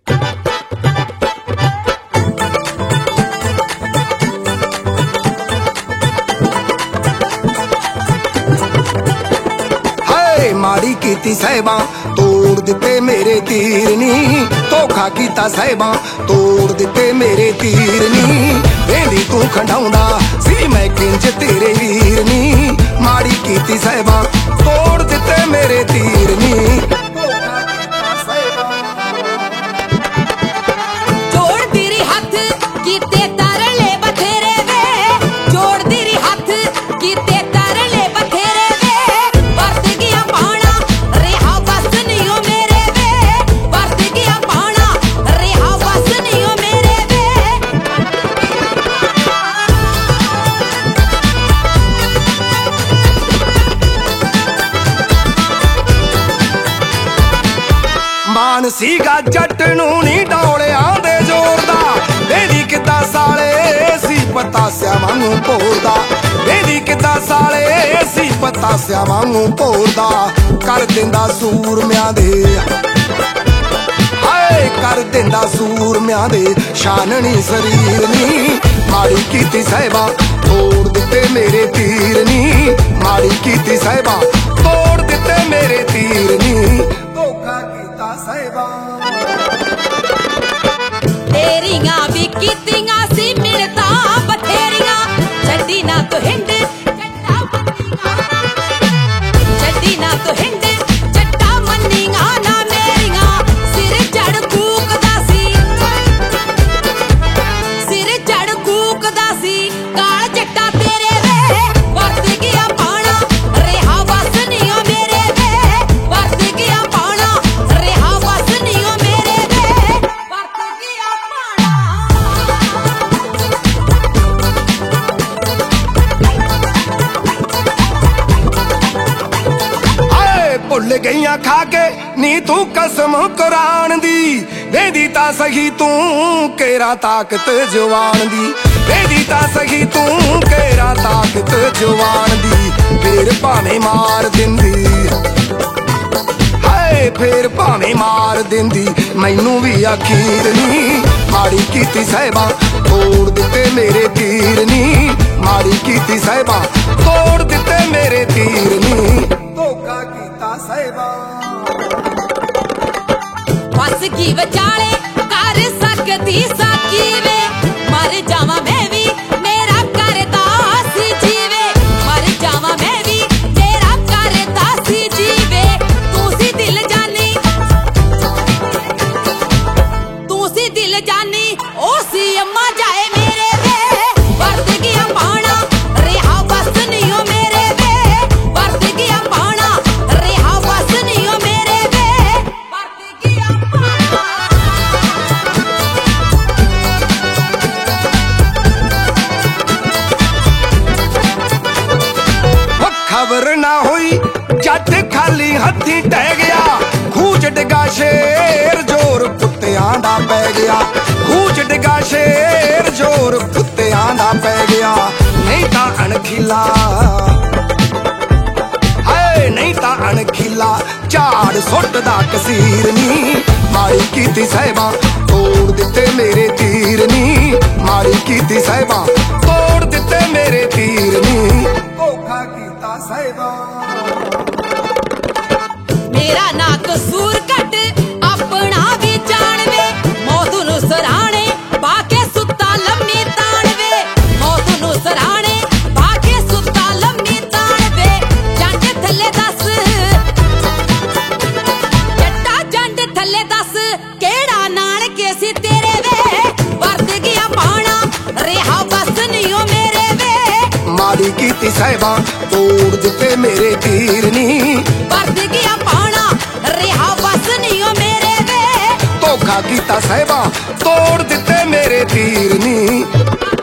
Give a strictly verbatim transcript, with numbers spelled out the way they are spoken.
माड़ी कीती साहिबा तोड़ दिते मेरे तीर नी, धोखा कीता साहिबा तोड़ दिते मेरे तीर नी। वेंदी तू खंडाउंदा सी मैं किंज तेरे वीर नी, माड़ी कीती साहिबा तोड़ दिते मेरे तीर नी। जोड़ तेरे हथ कीते तरले बथेरे वे, जोड़ तेरे हथ कीते तरले बथेरे वे, वरत गया पाना रेहा बस नहीं ओ मेरे वे, वरत गया पाना रेहा बस नहीं ओ मेरे वे। मान सीगा जट नू नी डोलियां दे जोरदा, वेदी किदा साले सी पतासिया वांगू भोरदा, वेदी किदा साले सी पतासिया वांगू भोरदा। कर दिंदा सूरमियां दे हाय कर दिंदा सूरमियां दे शाननी शरीर नी, माड़ी कीती साहिबा तोड़ दिते मेरे तीर नी, माड़ी कीती साहिबा तोड़ दिते मेरे तीर नी। धोखा कीता साहिबा तेरियां भी कीतियां सी मिलता बथेरियां, छड्डी ना तो हिंद जट्टा मन्नियां, छड्डी ना तो हिंद जट्टा मन्नियां ना मेरियां। सिर चढ़ कूकदा सी सिर चढ़ कूकदा सी काल जट्टा तेरे वे, वरत गया पाना रेहा बस नहीं ओ मेरे वे, वरत गया पाना रेहा बस नहीं ओ मेरे वे, वरत गया पाना। आए भुल गईयां खा के नी तू कसम कुरान दी, वेदी ता सही तू केरा ताकत जवान दी, वेदी ता सही तू केरा ताकत जवान दी। फिर भावें मार दिंदी हाय फिर भावें मार दिंदी मैनू भी अखीर नी, माड़ी कीती साहिबा तोड़ दिते मेरे तीर नी, माड़ी कीती साहिबा तोड़ दिते मेरे तीर नी। धोखा कीता साहिबा बस की विचाले कर सकती साकी वे, मर जावा मैं भी मेरा करता सी जीवे, मर जावा मैं भी तेरा करता सी जीवे। तू सी दिल जानी तू सी दिल जानी ओ सी अम्मा जाए मेरे वे, वरत गया पाना रेहा बस नहीं ओ मेरे वे, वरत गया पाना रेहा बस नहीं ओ मेरे वे, वरत गया पाना। खबर ना हुई जट खाली हथी टह गया, खूच डिगा शेर जोर कुत्तियां दा पै गया, खूच डिगा शेर जोर कुत्तियां दा पै गया। नहीं ता अणखीला हाय नहीं ता अणखीला झाड़ सुटदा कसीर नी, माड़ी कीती साहिबा तोड़ दिते मेरे तीर नी, माड़ी कीती साहिबा तोड़ दिते मेरे तीर नी। धोखा कीता साहिबा मेरा ना कसूर कट अपना भी जानवे, मौत नू सराणे बाके सुत्ता लम्मी ताणवे, मौत नू सराणे बाके सुत्ता लम्मी ताणवे। जंड थल्ले दस जट्टा जंड थल्ले दस केड़ा नाल के सी तेरे वे, वरत गया पाना रेहा बस नहीं ओ मेरे वे, माड़ी कीती साहिबा तोड़ दिते मेरे तीर नी, वरत गया पाना रेहा बस नहीं ओ मेरे वे। धोखा कीता साहिबा तोड़ दिते मेरे तीर नी।